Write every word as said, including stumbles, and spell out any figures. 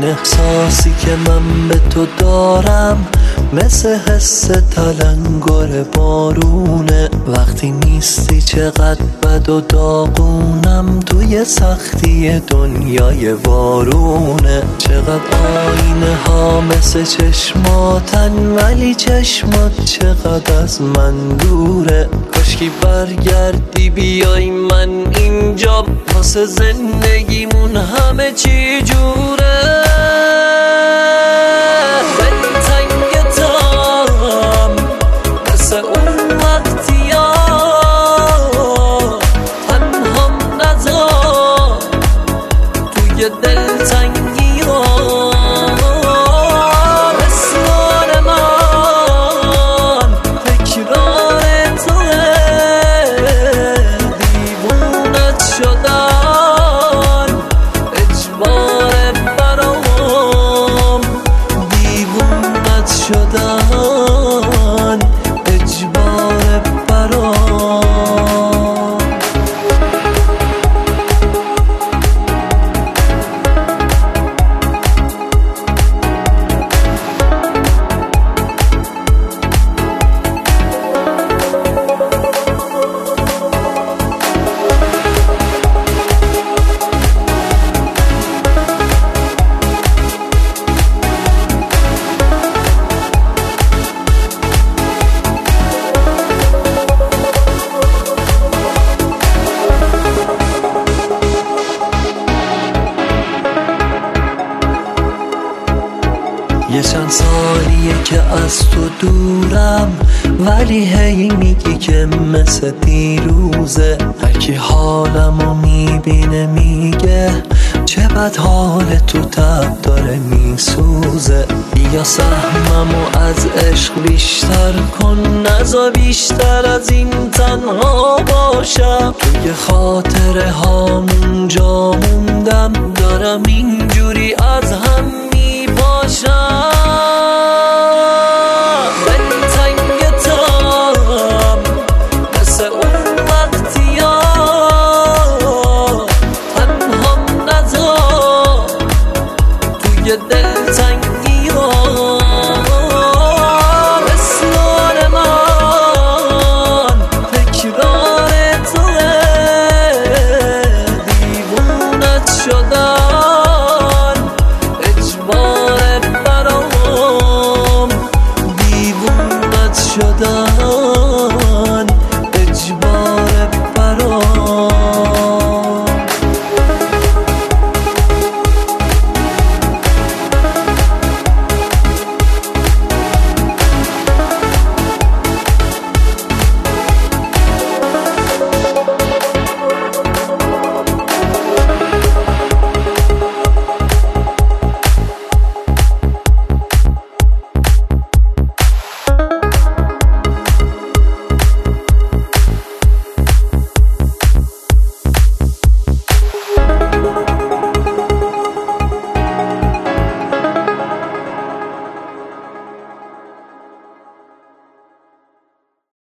این احساسی که من به تو دارم مثل حس تلنگر بارونه. وقتی نیستی چقدر بد و داغونم، توی سختی دنیای وارونه. چقدر آینه ها مثل چشماتن، ولی چشمات چقدر از من دوره. کاشکی برگردی بیای من اینجا، واسه زندگیمون همه چی جوره. دلتنگی ها رسمان من تکرار توه، دیوونت شدن اجبار برام، دیوونت شدن اجبار برام. یه چند سالیه که از تو دورم، ولی هی میگی که مثل دیروزه. هرکی حالمو میبینه میگه چه بد حال تو تب داره میسوزه. بیا سهممو از عشق بیشتر کن، نزا بیشتر از این تنها باشم. توی خاطره هامون جا موندم، دارم اینجوری از هم میپاشم.